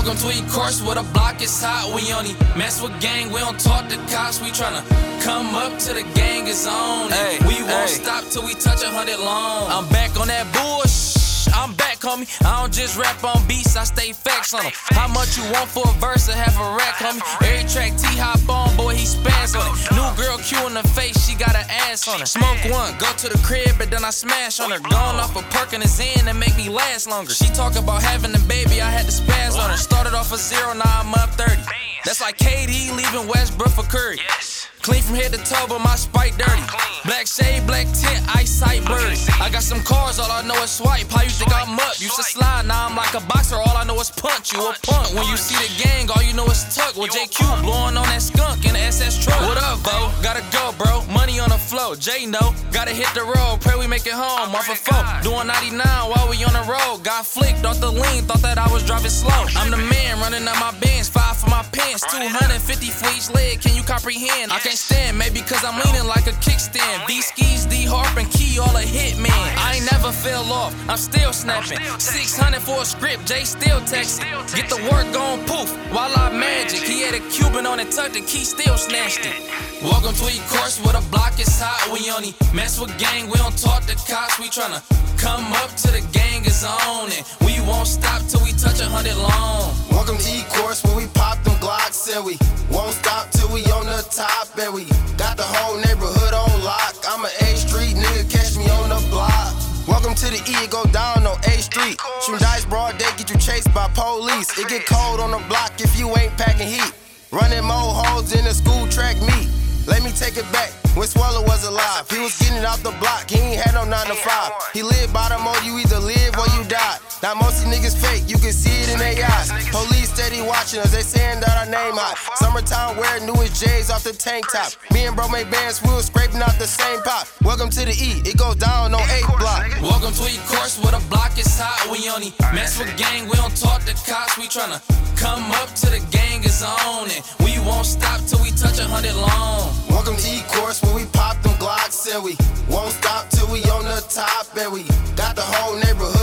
Welcome to E-Course where the block is hot. We only mess with gang, we don't talk to cops. We tryna come up to the gang is on. Hey, we won't stop till we touch 100 long. I'm back on that bullshit. I'm back, homie. I don't just rap on beats, I stay facts on them. How much you want for a verse or half a rack, homie? Every track T-Hop on, boy, he spaz on it. New girl Q in the face, she got an ass on her. Smoke one, go to the crib, but then I smash on her. Gone off a perk in his end and make me last longer. She talk about having a baby, I had to spaz on her. Started off a 0, now I'm up 30. That's like KD leaving Westbrook for Curry. Clean from head to toe, but my Sprite dirty. Black shade, black tint, eyesight blurry. I got some cars, all I know is swipe. How you think I'm up? Used to slide, now I'm like a boxer. All I know is punch, you a punk. When you see the gang, all you know is tuck. With JQ blowing on that skunk in the SS truck. What up, bro? Gotta go, bro. Money on the flow. J know, gotta hit the road. Pray we make it home. Off a phone, doing 99 while we on the road. Got flicked off the lean, thought that I was driving slow. I'm the man running up my bands, 5 for my pants, 250 for each leg. Can you comprehend? I can't stand, maybe cause I'm leaning like a kickstand. D-skis, D-harp, and key, all a hitman. I ain't never fell off, I'm still snapping. 600 for a script, Jay still texting. Get the work on poof, while I magic. He had a Cuban on it, tucked, the key still snatched it. Welcome to E-Course where the block is hot. We only mess with gang, we don't talk to cops. We tryna come up to the gang is on it. We won't stop till we touch 100 long. Welcome to E-Course where we pop them Glocks and we won't stop till we on the top. And we got the whole neighborhood on lock. I'm an A Street nigga, catch me on the block. Welcome to the E, it go down on A Street. Shooting dice broad day, get you chased by police. It get cold on the block if you ain't packing heat. Running more hoes in the school track meet. Let me take it back, when Swallow was alive. He was getting out the block, he ain't had no 9 to 5. He lived by the mode, you either live or you die. Now most of these niggas fake, you can see it in their eyes. Police steady watching us, they saying that our name hot. Summertime wear newest J's off the tank top. Me and bro made bands, we was scraping out the same pop. Welcome to the E, it goes down on 8th block. Welcome to E-Course where the block is hot. We only mess with gang, we don't talk to cops. We tryna come up to the gang is on it. We won't stop till we touch 100 long. Welcome to E-Course where we pop them Glocks and we won't stop till we on the top. And we got the whole neighborhood